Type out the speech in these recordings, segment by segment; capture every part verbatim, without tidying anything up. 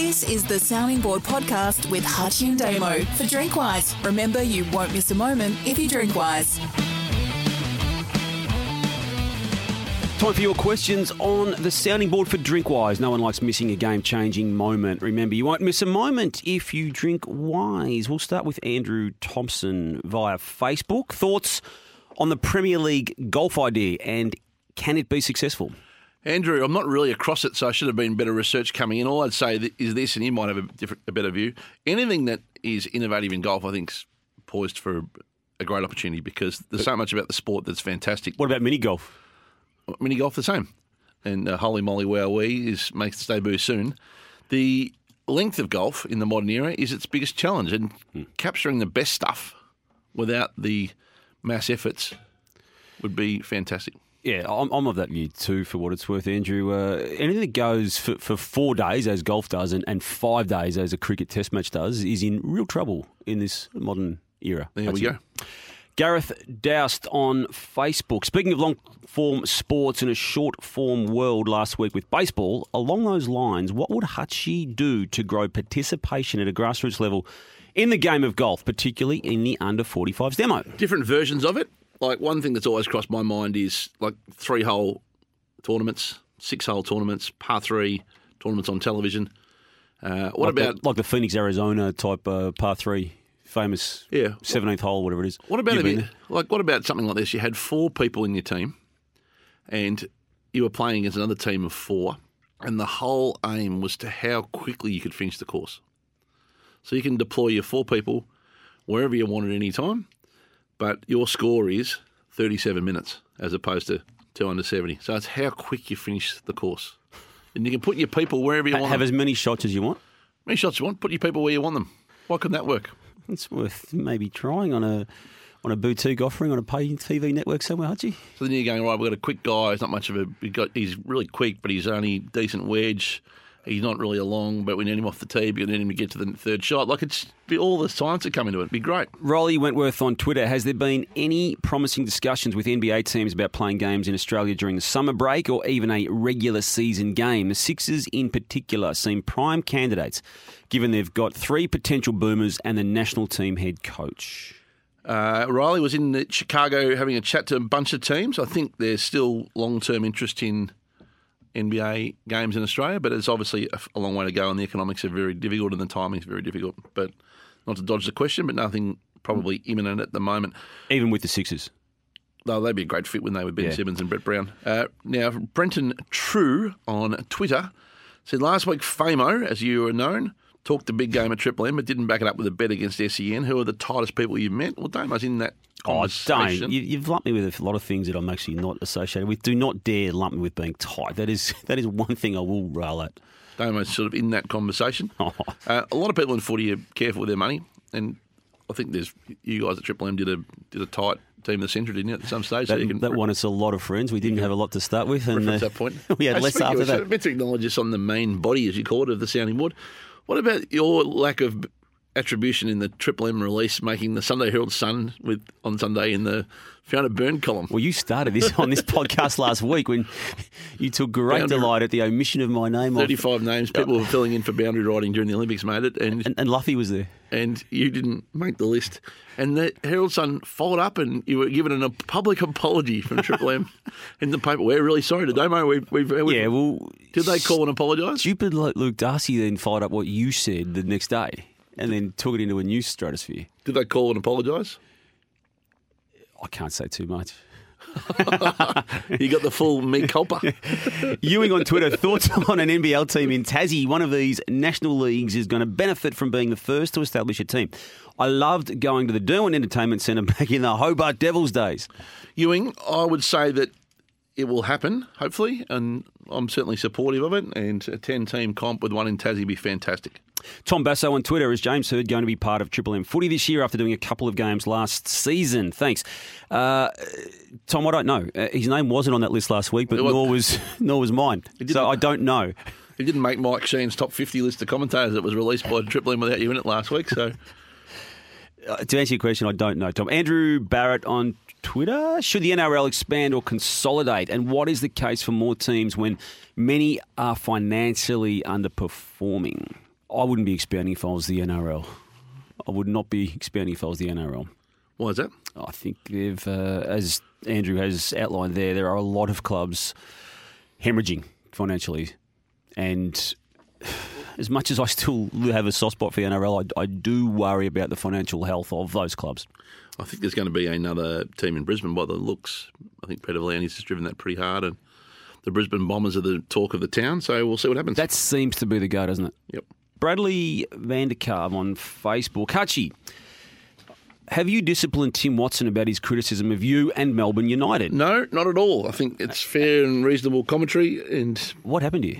This is the Sounding Board podcast with Hutchie and Damo for Drinkwise. Remember, you won't miss a moment if you drink wise. Time for your questions on the Sounding Board for Drinkwise. No one likes missing a game-changing moment. Remember, you won't miss a moment if you drink wise. We'll start with Andrew Thompson via Facebook. Thoughts on the Premier League golf idea and can it be successful? Andrew, I'm not really across it, so I should have been better research coming in. All I'd say is this, and you might have a, different, a better view. Anything that is innovative in golf, I think, is poised for a great opportunity because there's so much about the sport that's fantastic. What about mini golf? Mini golf, the same. And uh, Holy Moly Wowee is makes its debut soon. The length of golf in the modern era is its biggest challenge, and hmm. capturing the best stuff without the mass efforts would be fantastic. Yeah, I'm, I'm of that view too, for what it's worth, Andrew. Uh, anything that goes for, for four days, as golf does, and, and five days, as a cricket test match does, is in real trouble in this modern era. There That's we it. go. Gareth Doust on Facebook. Speaking of long-form sports in a short-form world last week with baseball, along those lines, what would Hutchie do to grow participation at a grassroots level in the game of golf, particularly in the under forty-fives demo? Different versions of it. Like, one thing that's always crossed my mind is, like, three-hole tournaments, six-hole tournaments, par three tournaments on television. Uh, what like about... The, like the Phoenix, Arizona type uh, par three? Famous yeah. seventeenth hole, whatever it is. What about if you, like what about something like this? You had four people in your team, and you were playing against another team of four, and the whole aim was to how quickly you could finish the course. So you can deploy your four people wherever you want at any time, but your score is thirty-seven minutes as opposed to two under seventy. So it's how quick you finish the course, and you can put your people wherever you ha- want. Have them. as many shots as you want. Many shots you want. Put your people where you want them. Why couldn't that work? It's worth maybe trying on a on a boutique offering on a pay T V network somewhere, Hutchie. So then you're going, right, we've got a quick guy. He's not much of a... He got, he's really quick, but he's only decent wedge. He's not really a long, but we need him off the tee. We need him to get to the third shot. Like, it's be all the science that come into it. It'd be great. Rolly Wentworth on Twitter. Has there been any promising discussions with N B A teams about playing games in Australia during the summer break or even a regular season game? The Sixers in particular seem prime candidates, given they've got three potential boomers and the national team head coach. Uh, Riley was in Chicago having a chat to a bunch of teams. I think there's still long-term interest in N B A games in Australia, but it's obviously a, a long way to go, and the economics are very difficult and the timing's very difficult. But not to dodge the question, but nothing probably imminent at the moment. Even with the Sixers? No, they'd be a great fit when they were Ben yeah. Simmons and Brett Brown. Uh, now, Brenton True on Twitter said, last week Famo, as you were known, talked a big game at Triple M, but didn't back it up with a bet against S E N. Who are the tightest people you've met? Well, Damo's in that conversation. Oh, don't. You, you've lumped me with a lot of things that I'm actually not associated with. Do not dare lump me with being tight. That is that is one thing I will rail at. Damo's sort of in that conversation. Oh. Uh, a lot of people in footy are careful with their money, and I think there's you guys at Triple M did a did a tight team of the century, didn't you, at some stage? That, so you can that won us a lot of friends. We didn't have a lot to start with. And reference uh, that point. we had Hey, less speaking after of, that. so better acknowledge us on the main body, as you call it, of the Sounding Board. What about your lack of attribution in the Triple M release, making the Sunday Herald Sun with on Sunday in the Fiona Byrne column? Well, you started this on this podcast last week when you took great Boundary, delight at the omission of my name. thirty-five off, names. People were filling in for boundary riding during the Olympics, made it. And, and, and Luffy was there. And you didn't make the list. And the Herald Sun followed up and you were given a public apology from Triple M in the paper. We're really sorry to Damo. We've, we've, we've, yeah, well... Did they call and apologise? Stupid Luke Darcy then followed up what you said the next day and then took it into a new stratosphere. Did they call and apologise? I can't say too much. You got the full me culpa. Ewing on Twitter, thoughts on an N B L team in Tassie? One of these national leagues is going to benefit from being the first to establish a team. I loved going to the Derwent Entertainment Centre back in the Hobart Devils days. Ewing, I would say that it will happen, hopefully, and I'm certainly supportive of it, and a ten-team comp with one in Tassie would be fantastic. Tom Basso on Twitter, is James Hird going to be part of Triple M Footy this year after doing a couple of games last season? Thanks. Uh, Tom, I don't know. Uh, his name wasn't on that list last week, but nor was nor was mine. So I don't know. He didn't make Mike Sheen's top fifty list of commentators that was released by Triple M without you in it last week, so... Uh, to answer your question, I don't know, Tom. Andrew Barrett on Twitter, should the N R L expand or consolidate? And what is the case for more teams when many are financially underperforming? I wouldn't be expanding if I was the N R L. I would not be expanding if I was the N R L. Why is that? I think they've, uh, as Andrew has outlined there, there are a lot of clubs hemorrhaging financially. And as much as I still have a soft spot for the N R L, I, I do worry about the financial health of those clubs. I think there's going to be another team in Brisbane by the looks. I think Peter V'landys has driven that pretty hard, and the Brisbane Bombers are the talk of the town, so we'll see what happens. That seems to be the go, doesn't it? Yep. Bradley Vanderkav on Facebook. Hutchie, have you disciplined Tim Watson about his criticism of you and Melbourne United? No, not at all. I think it's fair and reasonable commentary. And what happened to you?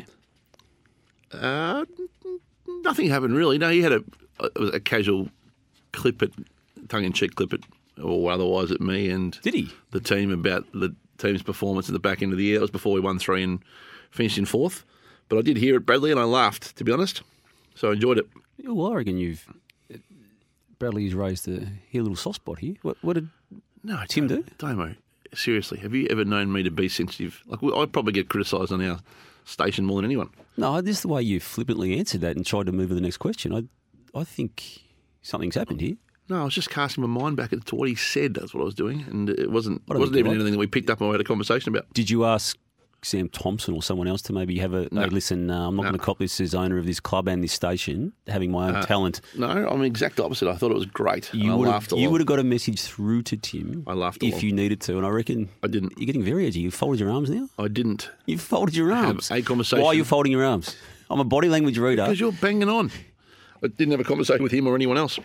Uh, nothing happened really. No, he had a, a, a casual clip at, tongue-in-cheek clip at, or otherwise at me and Did he? the team about the team's performance at the back end of the year. It was before we won three and finished in fourth. But I did hear it, Bradley, and I laughed, to be honest. So I enjoyed it. Well, I reckon you've... Bradley's raised a, a little soft spot here. What, what did no, Tim do? Damo, seriously, have you ever known me to be sensitive? Like, I'd probably get criticised on our station more than anyone. No, just the way you flippantly answered that and tried to move to the next question. I I think something's happened here. No, I was just casting my mind back to what he said. That's what I was doing. And it wasn't, What it wasn't I even like. anything that we picked up and we had a conversation about. Did you ask Sam Thompson or someone else to maybe have a, No. hey, listen, uh, I'm not No. going to cop this as owner of this club and this station, having my own Uh, talent. No, I'm the exact opposite. I thought it was great. and You I would laughed have a you lot. would have got a message through to Tim I laughed a if lot. you needed to, and I reckon I didn't. you're getting very edgy. You've folded your arms now. I didn't. You've folded your Have arms. a conversation. Why are you folding your arms? I'm a body language reader. Because you're banging on. I didn't have a conversation with him or anyone else.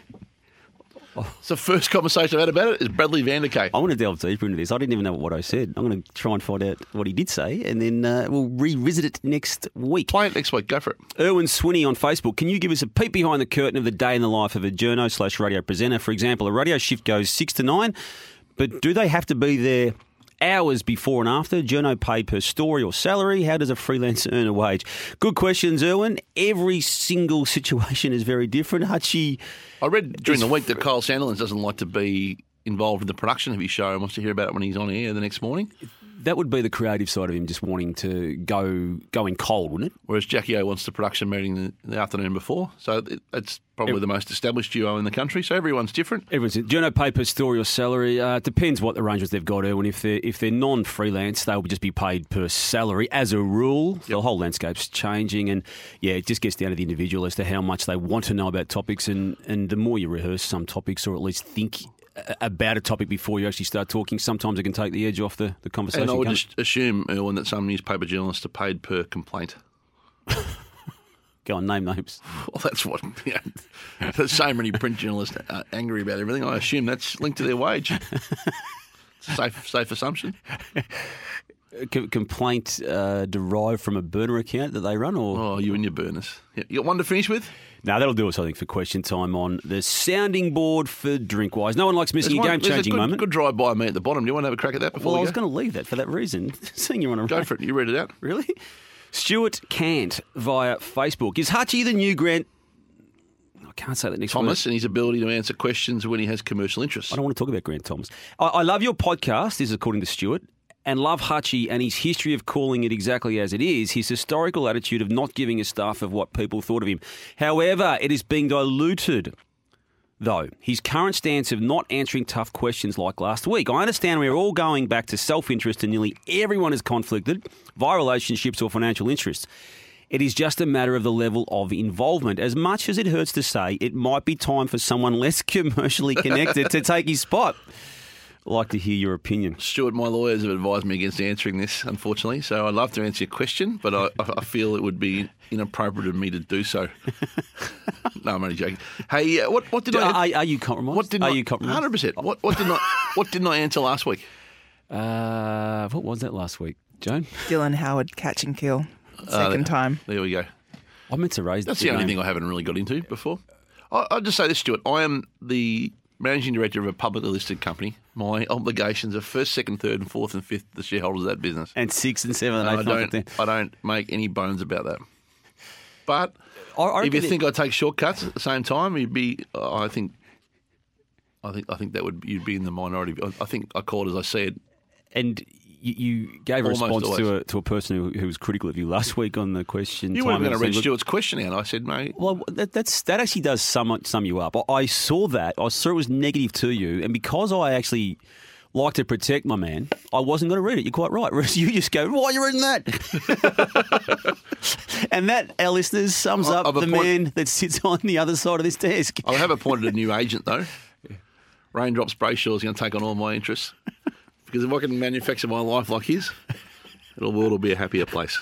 It's the first conversation I've had about it is Bradley Vanderkav. I want to delve deeper into this. I didn't even know what I said. I'm going to try and find out what he did say, and then uh, we'll revisit it next week. Play it next week. Go for it. Erwin Swinney on Facebook. Can you give us a peek behind the curtain of the day in the life of a journo slash radio presenter? For example, a radio shift goes six to nine, but do they have to be there hours before and after? Journo paid per story or salary? How does a freelancer earn a wage? Good questions, Erwin. Every single situation is very different. Hutchie, I read during It's the week that Kyle Sandilands doesn't like to be involved in the production of his show and wants to hear about it when he's on air the next morning, that would be the creative side of him just wanting to go go in cold, wouldn't it? whereas Jackie O wants the production meeting the, the afternoon before. So it, it's probably the most established duo in the country. So everyone's different. Everyone's journo pay per story or salary. Uh, it depends what arrangements they've got, Erwin. If they're, if they're non-freelance, they'll just be paid per salary as a rule. The whole landscape's changing, and yeah, it just gets down to the individual as to how much they want to know about topics. And, and the more you rehearse some topics, or at least think a- about a topic before you actually start talking, sometimes it can take the edge off the, the conversation. And I would Can't just assume, Erwin, that some newspaper journalists are paid per complaint. it? Go on, name names. Well, that's what. You know, there's so many print journalists uh, angry about everything. I assume that's linked to their wage. It's a safe, safe assumption. C- complaint uh, derived from a burner account that they run, or Oh, you and your burners. Yeah, you got one to finish with? no? That'll do us, I think, for question time on the sounding board for Drinkwise. No one likes missing There's a one- there's game-changing good, moment. Good drive by me at the bottom. Do you want to have a crack at that before Well, I we was go? going to leave that for that reason. Seeing you're on a Go roll. for it. You read it out. Really? Stuart Cant via Facebook. Is Hutchie the new Grant? I can't say that next Thomas word. and his ability to answer questions when he has commercial interests. I don't want to talk about Grant Thomas. I, I love your podcast, this is according to Stuart, and love Hutchie and his history of calling it exactly as it is, his historical attitude of not giving a stuff of what people thought of him. However, it is being diluted, though. His current stance of not answering tough questions like last week. I understand we're all going back to self-interest and nearly everyone is conflicted via relationships or financial interests. It is just a matter of the level of involvement. As much as it hurts to say, it might be time for someone less commercially connected to take his spot. I'd like to hear your opinion. Stuart, my lawyers have advised me against answering this, unfortunately. So I'd love to answer your question, but I, I feel it would be inappropriate of me to do so. No, I'm only joking. Hey, uh, what, what did Are, I... are you compromised? What did are I, you compromised? one hundred percent. What, what, did not, what didn't I answer last week? Uh, what was that last week, Joan? Dylan Howard catch and kill. Second time. There we go. I meant to raise That's the the only name. thing I haven't really got into before. I, I'll just say this, Stuart. I am the managing director of a publicly listed company. My obligations are first, second, third, and fourth and fifth the shareholders of that business. And six and seven and And eight. I nine, ten. don't, I don't make any bones about that. But I- I if you reckon think I take shortcuts at the same time, you'd be. I think. I think. I think that would you'd be in the minority. I I think I call it as I see it. And You, you gave a Almost response always. to a to a person who, who was critical of you last week on the question. You time weren't going to and read saying, Stuart's question out. I said, mate. Well, that, that's that actually does sum sum you up. I, I saw that. I saw it was negative to you, and because I actually like to protect my man, I wasn't going to read it. You're quite right. Whereas you just go, why are you reading that? And that, our listeners, sums I- up I've the appoint- man that sits on the other side of this desk. I have appointed a new agent, though. Raindrops Brayshaw is going to take on all my interests. Because if I can manufacture my life like his, the world will be a happier place.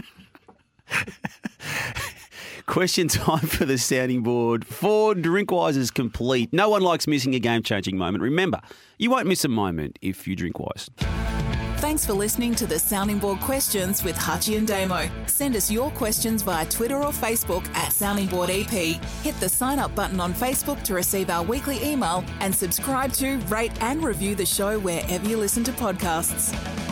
Question time for the sounding board. For Drinkwise is complete. No one likes missing a game-changing moment. Remember, you won't miss a moment if you drink wise. Thanks for listening to the Sounding Board Questions with Hutchie and Damo. Send us your questions via Twitter or Facebook at Sounding Board E P. Hit the sign up button on Facebook to receive our weekly email and subscribe to, rate and review the show wherever you listen to podcasts.